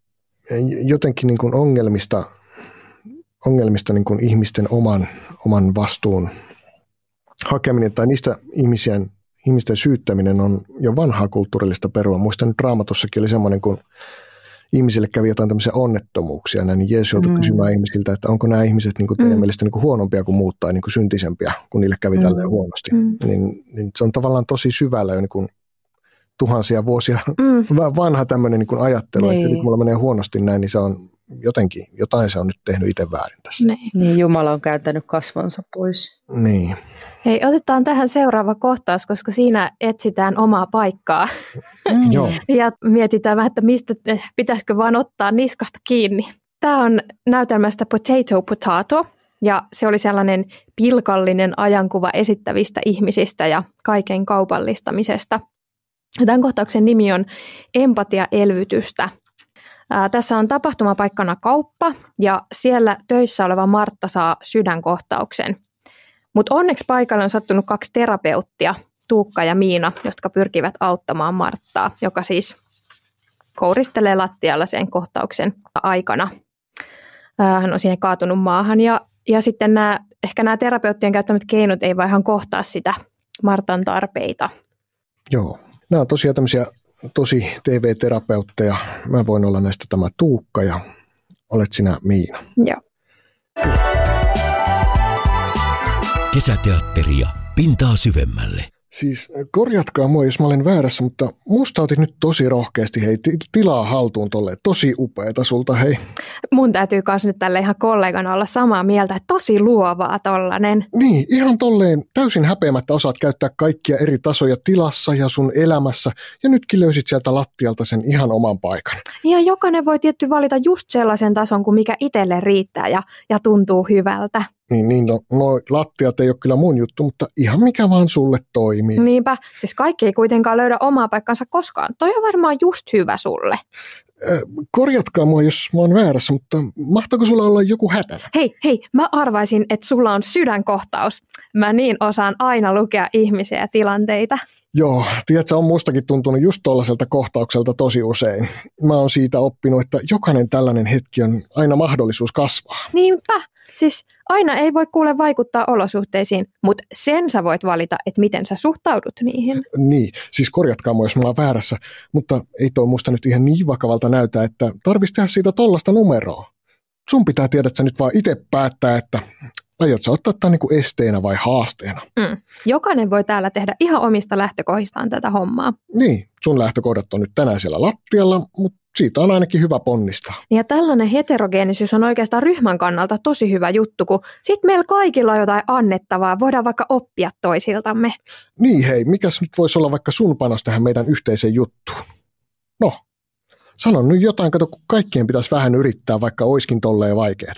jotenkin niin kuin ongelmista, ongelmista niin kuin ihmisten oman, oman vastuun hakeminen tai niistä ihmisten, ihmisten syyttäminen on jo vanhaa kulttuurillista perua. Muistan, että Raamatussakin oli semmoinen, kun ihmisille kävi jotain tämmöisiä onnettomuuksia, niin Jeesus joutui mm. kysymään ihmisiltä, että onko nämä ihmiset niin kuin teidän mm. mielestä niin kuin huonompia kuin muut tai niin kuin syntisempiä, kun niille kävi mm. tälleen huonosti. Mm. Niin, niin se on tavallaan tosi syvällä jo niin kuin tuhansia vuosia mm. vanha tämmöinen niin kuin ajattelu, niin. että kun mulla menee huonosti näin, niin se on jotenkin, jotain se on nyt tehnyt itse väärin tässä. Niin, niin Jumala on kääntänyt kasvonsa pois. Niin. Hei, otetaan tähän seuraava kohtaus, koska siinä etsitään omaa paikkaa. Mm. Ja mietitään vähän, että mistä pitäisikö vaan ottaa niskasta kiinni. Tämä on näytelmästä Potato Potato, ja se oli sellainen pilkallinen ajankuva esittävistä ihmisistä ja kaiken kaupallistamisesta. Tämän kohtauksen nimi on Empatia-elvytystä. Ää, tässä on tapahtumapaikkana kauppa, ja siellä töissä oleva Martta saa sydänkohtauksen. Mutta onneksi paikalle on sattunut kaksi terapeuttia, Tuukka ja Miina, jotka pyrkivät auttamaan Marttaa, joka siis kouristelee lattialla sen kohtauksen aikana. Hän on siihen kaatunut maahan ja, ja sitten nämä, ehkä nämä terapeuttien käyttämät keinot ei vaan ihan kohtaa sitä Martan tarpeita. Joo, nämä on tosiaan tämmöisiä tosi T V-terapeutteja. Mä voin olla näistä tämä Tuukka ja olet sinä Miina. Joo. Kesäteatteria pintaa syvemmälle. Siis korjatkaa mua, jos mä olen väärässä, mutta musta otit nyt tosi rohkeasti, hei, tilaa haltuun tolleen. Tosi upeeta sulta, hei. Mun täytyy myös nyt tälle ihan kollegana olla samaa mieltä, että tosi luovaa tollanen. Niin, ihan tolleen täysin häpeämättä osaat käyttää kaikkia eri tasoja tilassa ja sun elämässä. Ja nytkin löysit sieltä lattialta sen ihan oman paikan. Ja jokainen voi tietty valita just sellaisen tason, kuin mikä itselle riittää ja, ja tuntuu hyvältä. Niin, niin no, no lattiat ei ole kyllä mun juttu, mutta ihan mikä vaan sulle toimii. Niinpä, siis kaikki ei kuitenkaan löydä omaa paikkansa koskaan. Toi on varmaan just hyvä sulle. Äh, korjatkaa mua, jos mä oon väärässä, mutta mahtaako sulla olla joku hätä? Hei, hei, mä arvaisin, että sulla on sydänkohtaus. Mä niin osaan aina lukea ihmisiä ja tilanteita. Joo, tiedätkö, on mustakin tuntunut just tollaiselta kohtaukselta tosi usein. Mä oon siitä oppinut, että jokainen tällainen hetki on aina mahdollisuus kasvaa. Niinpä. Siis aina ei voi kuule vaikuttaa olosuhteisiin, mutta sen sä voit valita, että miten sä suhtaudut niihin. Niin, siis korjatkaa mua, jos mä oon väärässä, mutta ei toi musta nyt ihan niin vakavalta näytä, että tarvitsisi tehdä siitä tollasta numeroa. Sun pitää tiedä, että sä nyt vaan itse päättää, että aiot sä ottaa tämän niin esteenä vai haasteena. Mm. Jokainen voi täällä tehdä ihan omista lähtökohdistaan tätä hommaa. Niin, sun lähtökohdat on nyt tänään siellä lattialla, mutta siitä on ainakin hyvä ponnistaa. Ja tällainen heterogeenisyys on oikeastaan ryhmän kannalta tosi hyvä juttu, kun sitten meillä kaikilla on jotain annettavaa, voidaan vaikka oppia toisiltamme. Niin hei, mikäs nyt voisi olla vaikka sun panos tähän meidän yhteiseen juttuun? No, sanon nyt jotain, kato kun kaikkien pitäisi vähän yrittää, vaikka oiskin tolleen vaikeeta.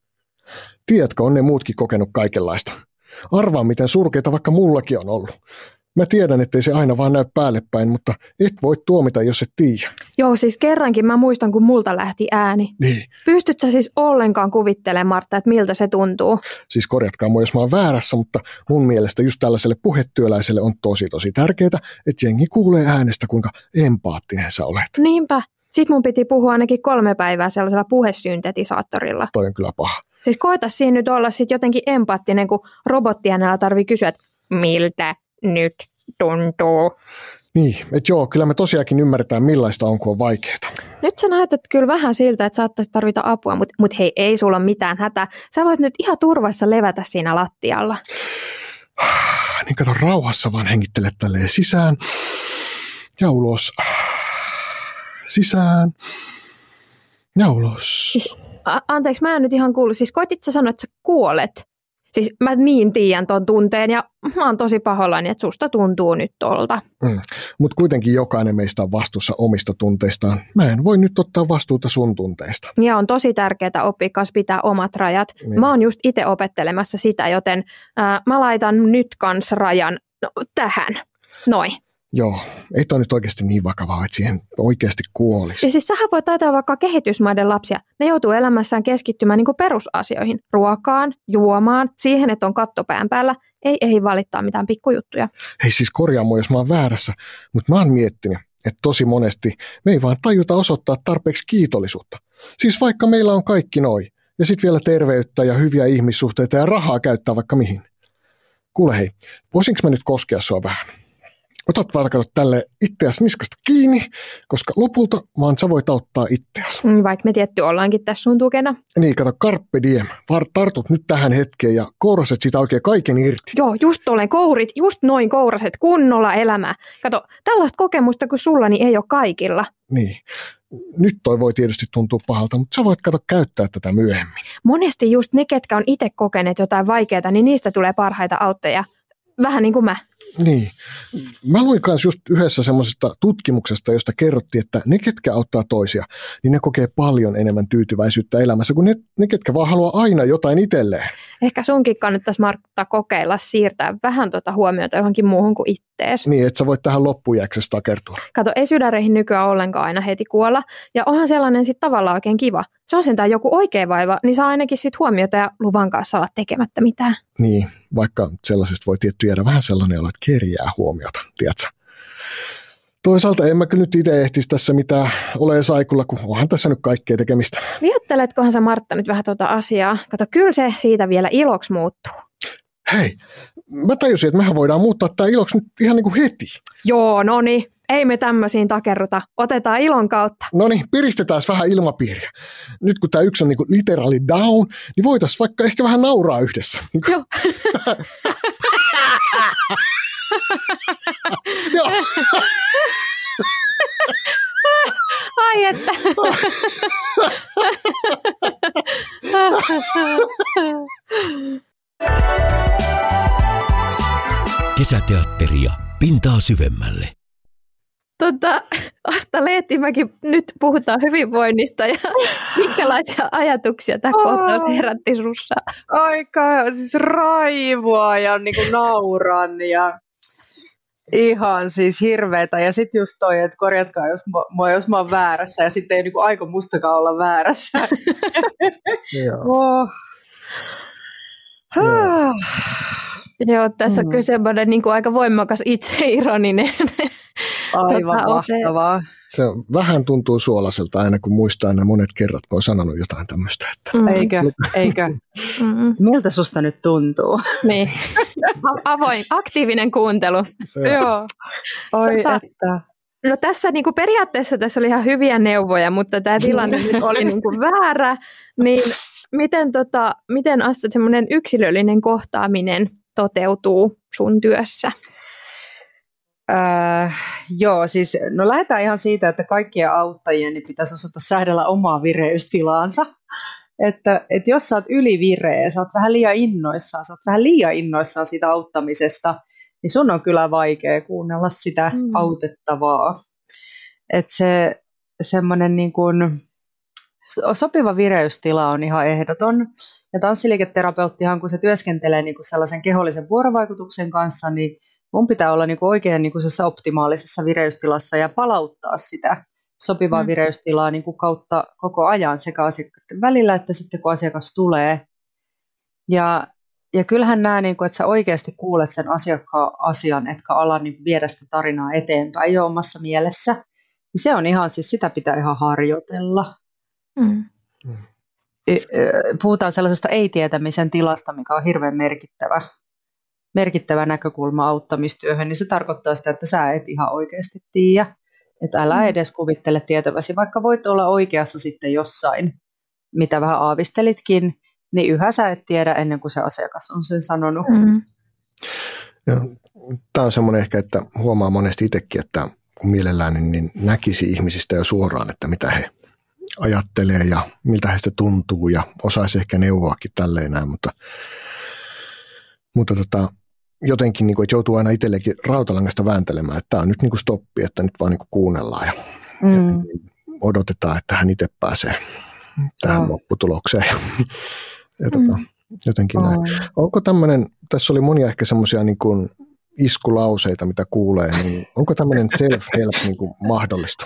Tiedätkö, on ne muutkin kokenut kaikenlaista. Arvaa, miten surkeita vaikka mullakin on ollut. Mä tiedän, ettei se aina vaan näy päälle päin, mutta et voi tuomita, jos et tiedä. Joo, siis kerrankin mä muistan, kun multa lähti ääni. Niin. Pystyt sä siis ollenkaan kuvittelemaan, Martta, että miltä se tuntuu? Siis korjatkaa mua, jos mä oon väärässä, mutta mun mielestä just tällaiselle puhetyöläiselle on tosi tosi tärkeää, että jengi kuulee äänestä, kuinka empaattinen sä olet. Niinpä. Sitten mun piti puhua ainakin kolme päivää sellaisella puhesyntetisaattorilla. Toi on kyllä paha. Siis koeta siinä nyt olla sit jotenkin empaattinen, kun robottiäänellä tarvii kysyä, että miltä nyt tuntuu. Niin, että joo, kyllä me tosiaankin ymmärretään, millaista on, kun on vaikeaa. Nyt sä näytät kyllä vähän siltä, että saattaisi tarvita apua, mutta mut hei, ei sulla ole mitään hätää. Sä voit nyt ihan turvassa levätä siinä lattialla. Niin kato, rauhassa vaan hengittele tälleen sisään ja ulos. Sisään ja ulos. Siis, a- anteeksi, mä en nyt ihan kuullut. Siis koitit sä sanoa, että sä kuolet? Siis mä niin tiedän ton tunteen ja mä oon tosi pahoillani, että susta tuntuu nyt tolta. Mm. Mutta kuitenkin jokainen meistä on vastuussa omista tunteistaan. Mä en voi nyt ottaa vastuuta sun tunteista. Ja on tosi tärkeää oppia kanssa pitää omat rajat. Niin. Mä oon just itse opettelemassa sitä, joten ää, mä laitan nyt kans rajan no, tähän. Noin. Joo, ei toi nyt oikeasti niin vakavaa, että siihen oikeasti kuolisi. Ja siis sähän voit ajatella vaikka kehitysmaiden lapsia. Ne joutuu elämässään keskittymään niin kuin perusasioihin. Ruokaan, juomaan, siihen, että on katto pään päällä. Ei ehdi valittaa mitään pikkujuttuja. Hei siis korjaa mua, jos mä oon väärässä, mutta mä oon miettinyt, että tosi monesti me ei vaan tajuta osoittaa tarpeeksi kiitollisuutta. Siis vaikka meillä on kaikki noi, ja sitten vielä terveyttä ja hyviä ihmissuhteita ja rahaa käyttää vaikka mihin. Kuule hei, voisinko mä nyt koskea sua vähän? otat vaan kato tälle itseäsi niskasta kiinni, koska lopulta vaan sä voit auttaa itseäsi. Mm, vaikka me tietty ollaankin tässä sun tukena. Niin, kato, carpe diem. Var, tartut nyt tähän hetkeen ja kouraset sitä oikein kaiken irti. Joo, just olen kourit, just noin kouraset, kunnolla elämää. Kato, tällaista kokemusta kuin sulla niin ei ole kaikilla. Niin. Nyt toi voi tietysti tuntua pahalta, mutta sä voit kato käyttää tätä myöhemmin. Monesti just ne, ketkä on itse kokeneet jotain vaikeaa, niin niistä tulee parhaita auttajia. Vähän niin kuin mä. Niin. Mä luin kanssa just yhdessä semmoisesta tutkimuksesta, josta kerrottiin, että ne, ketkä auttaa toisia, niin ne kokee paljon enemmän tyytyväisyyttä elämässä kuin ne, ne ketkä vaan haluaa aina jotain itselleen. Ehkä sunkin kannattaisi, Martta, kokeilla siirtää vähän tuota huomiota johonkin muuhun kuin ittees. Niin, että sä voit tähän loppuiäksessä takertua. Kato, ei sydäreihin nykyään ollenkaan aina heti kuolla. Ja onhan sellainen sitten tavallaan oikein kiva. Se on sentään joku oikea vaiva, niin saa ainakin sit huomiota ja luvan kanssa olla tekemättä mitään. Niin, vaikka sellaisesta voi tietty jäädä vähän sellainen olo, että kerjää huomiota, tiedätkö? Toisaalta en mä kyllä nyt itse ehtisi tässä mitään ole saikulla, kun onhan tässä nyt kaikkea tekemistä. Viotteletkohan sä, Martta, nyt vähän tuota asiaa? Kato, kyllä se siitä vielä iloksi muuttuu. Hei, mä tajusin, että mehän voidaan muuttaa tää iloksi nyt ihan niin kuin heti. Joo, no niin. Ei me tämmöisiin takerruta. Otetaan ilon kautta. No niin, piristetään vähän ilmapiiriä. Nyt kun tämä yksi on niinku literally down, niin voitaisiin vaikka ehkä vähän nauraa yhdessä. Joo. Joo. Ai että. Kesäteatteria pintaa syvemmälle. Tota, Asta Leettimäki, nyt puhutaan hyvinvoinnista ja minkälaisia ajatuksia tämä oh. kohtaus herätti sussa? Aika siis raivoa ja niin kuin nauran ja ihan siis hirveetä. Ja sitten just toi, että korjatkaa, jos mä, jos mä oon väärässä ja sitten ei niin kuin aiko mustakaan olla väärässä. oh. Joo. Joo, tässä on mm. kyllä semmoinen niin kuin aika voimakas itseironinen. Aivan tota, mahtavaa. Se vähän tuntuu suolaiselta aina, kun muistaa ne monet kerrat, kun on sanonut jotain tämmöistä. Että... Mm. Eikö? Eikö? Mm-mm. Miltä susta nyt tuntuu? Niin. Avoin, aktiivinen kuuntelu. Joo. Oi tota, että. No tässä niin kuin periaatteessa tässä oli ihan hyviä neuvoja, mutta tämä tilanne nyt oli niin kuin väärä. Niin miten, tota, miten Asta semmoinen yksilöllinen kohtaaminen toteutuu sun työssä? Äh, joo, siis no lähdetään ihan siitä, että kaikkien auttajien niin pitäisi osata säädellä omaa vireystilaansa. Että, että jos sä oot ylivireä, sä oot vähän liian innoissaan, sä oot vähän liian innoissaan siitä auttamisesta, niin sun on kyllä vaikea kuunnella sitä mm. autettavaa. Että se semmoinen niin kuin sopiva vireystila on ihan ehdoton. Ja tanssiliiketerapeuttihan, kun se työskentelee niin kuin sellaisen kehollisen vuorovaikutuksen kanssa, niin mun pitää olla niin kuin oikein niin kuin optimaalisessa vireystilassa ja palauttaa sitä sopivaa mm. vireystilaa niin kuin kautta koko ajan sekä asiakkaiden välillä, että sitten kun asiakas tulee. Ja, ja kyllähän nämä, niin kuin, että sä oikeasti kuulet sen asiakkaan asian, etkä ala niin kuin viedä sitä tarinaa eteenpäin jo omassa mielessä, niin se on ihan, siis sitä pitää ihan harjoitella. Mm. Puhutaan sellaisesta ei-tietämisen tilasta, mikä on hirveän merkittävä. merkittävä näkökulma auttamistyöhön, niin se tarkoittaa sitä, että sä et ihan oikeasti tiedä, että älä edes kuvittele tietäväsi, vaikka voit olla oikeassa sitten jossain, mitä vähän aavistelitkin, niin yhä sä et tiedä ennen kuin se asiakas on sen sanonut. Mm. Tämä on semmoinen ehkä, että huomaa monesti itsekin, että kun mielellään niin, niin näkisi ihmisistä jo suoraan, että mitä he ajattelee ja miltä heistä tuntuu ja osaisi ehkä neuvoakin tälleen näin, mutta, mutta tota, jotenkin, niin kuin, että joutuu aina itsellekin rautalangasta vääntelemään, että tämä on nyt niin kuin stoppi, että nyt vaan niin kuin kuunnellaan ja, mm. ja odotetaan, että hän itse pääsee tähän oh. lopputulokseen. ja tota, mm. jotenkin oh. näin. Onko tämmöinen, tässä oli monia ehkä semmoisia niin kuin iskulauseita, mitä kuulee, niin onko tämmöinen self-help niin kuin mahdollista?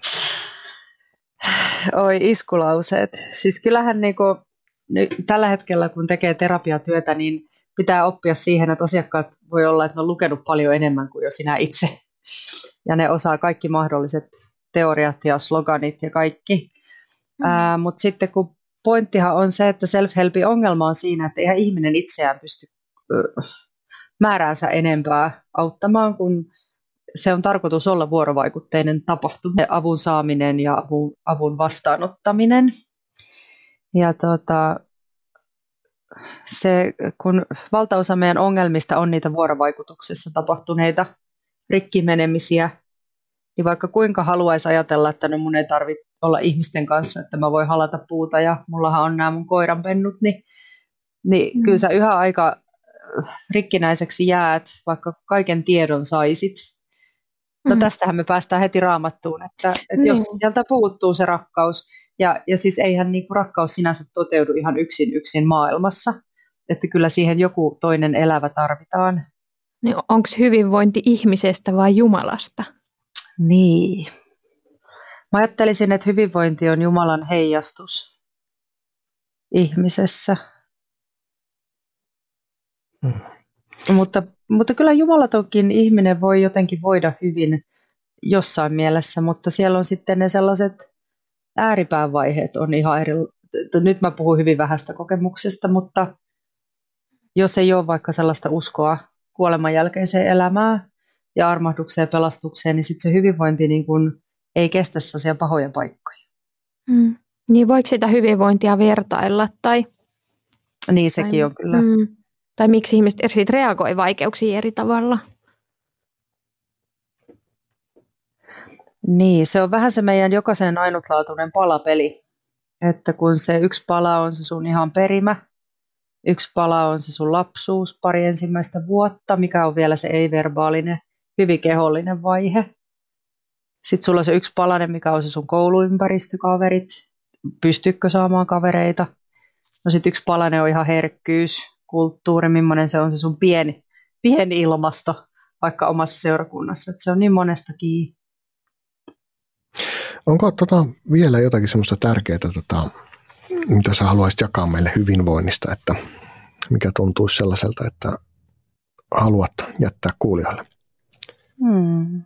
Oi, iskulauseet. Siis kyllähän niin kuin, nyt, tällä hetkellä, kun tekee terapiatyötä, niin pitää oppia siihen, että asiakkaat voi olla, että ne on lukenut paljon enemmän kuin jo sinä itse. Ja ne osaa kaikki mahdolliset teoriat ja sloganit ja kaikki. Mm. Ää, mutta sitten kun pointtihan on se, että self-helpin ongelma on siinä, että eihän ihminen itseään pysty ö, määräänsä enempää auttamaan kuin se on tarkoitus olla vuorovaikutteinen tapahtuma, avun saaminen ja avun, avun vastaanottaminen. Ja tota, se, kun valtaosa meidän ongelmista on niitä vuorovaikutuksessa tapahtuneita rikkimenemisiä, niin vaikka kuinka haluaisi ajatella, että no mun ei tarvitse olla ihmisten kanssa, että mä voin halata puuta ja mullahan on nämä mun koiranpennut, niin, niin mm. kyllä sä yhä aika rikkinäiseksi jäät, vaikka kaiken tiedon saisit. No mm. tästähän me päästään heti Raamattuun, että, että mm. jos sieltä puuttuu se rakkaus, ja, ja siis eihän niin kuin rakkaus sinänsä toteudu ihan yksin yksin maailmassa, että kyllä siihen joku toinen elävä tarvitaan. Niin onko hyvinvointi ihmisestä vai Jumalasta? Niin. Mä ajattelisin, että hyvinvointi on Jumalan heijastus ihmisessä. Mm. Mutta, mutta kyllä jumalatonkin ihminen voi jotenkin voida hyvin jossain mielessä, mutta siellä on sitten ne sellaiset ääripäävaiheet on ihan eri. Nyt mä puhun hyvin vähästä kokemuksesta, mutta jos ei ole vaikka sellaista uskoa kuoleman jälkeiseen elämään ja armahdukseen ja pelastukseen, niin sitten se hyvinvointi niin kun ei kestä sellaisia pahoja paikkoja. Mm. Niin voiko sitä hyvinvointia vertailla? Tai, niin sekin tai, on kyllä. Mm. Tai miksi ihmiset sitten reagoi vaikeuksiin eri tavalla? Niin, se on vähän se meidän jokaisen ainutlaatuinen palapeli. Että kun se yksi pala on se sun ihan perimä, yksi pala on se sun lapsuus, pari ensimmäistä vuotta, mikä on vielä se ei-verbaalinen, hyvin kehollinen vaihe. Sitten sulla on se yksi palanen, mikä on se sun kouluympäristökaverit, pystytkö saamaan kavereita. No sitten yksi palanen on ihan herkkyys, kulttuuri, millainen se on se sun pieni, pieni ilmasto vaikka omassa seurakunnassa. Että se on niin monesta kiinni. Onko tota, vielä jotakin semmoista tärkeää, tota, mitä sä haluaisit jakaa meille hyvinvoinnista, että mikä tuntuisi sellaiselta, että haluat jättää kuulijoille? Hmm.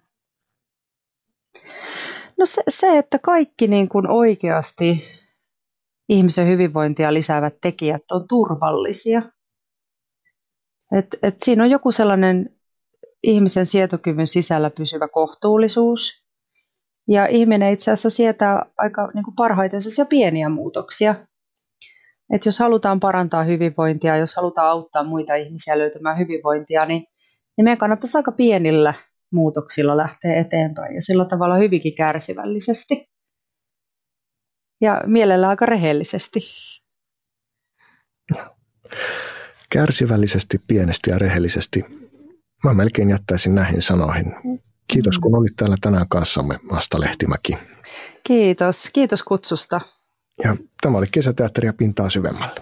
No se, se, että kaikki niin kuin oikeasti ihmisen hyvinvointia lisäävät tekijät on turvallisia. Et, et siinä on joku sellainen ihmisen sietokyvyn sisällä pysyvä kohtuullisuus. Ja ihminen itse asiassa sietää aika niin kuin parhaiten sellaisia pieniä muutoksia. Et jos halutaan parantaa hyvinvointia, jos halutaan auttaa muita ihmisiä löytämään hyvinvointia, niin, niin meidän kannattaisi aika pienillä muutoksilla lähteä eteenpäin ja sillä tavalla hyvinkin kärsivällisesti. Ja mielellään aika rehellisesti. Kärsivällisesti, pienesti ja rehellisesti. Mä melkein jättäisin näihin sanoihin. Kiitos, kun olit täällä tänään kanssamme, Asta Lehtimäki. Kiitos. Kiitos kutsusta. Ja tämä oli Kesäteatteria pintaa syvemmälle.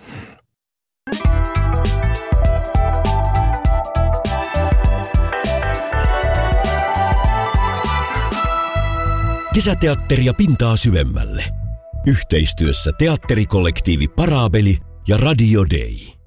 Kesäteatteria pintaa syvemmälle. Yhteistyössä teatterikollektiivi Parabeli ja Radio Day.